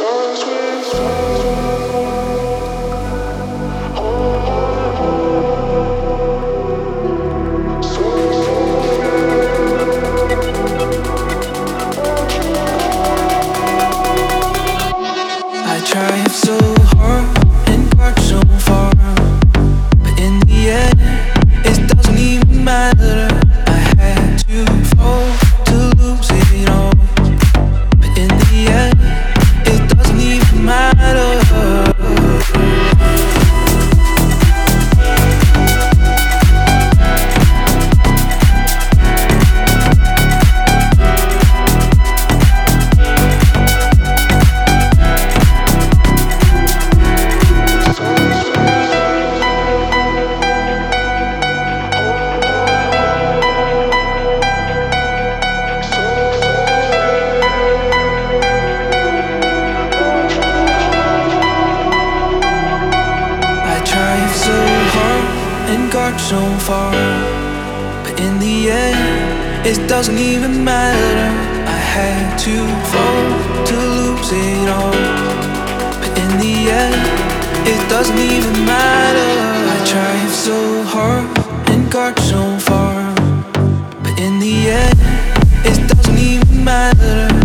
I tried so hard and got so far, but in the end, it doesn't even matter. I had to fall to lose it all, but in the end, it doesn't even matter. I tried so hard and got so far, but in the end, it doesn't even matter. I had to fall to lose it all, but in the end, it doesn't even matter. I tried so hard and got so far, but in the end, it doesn't even matter.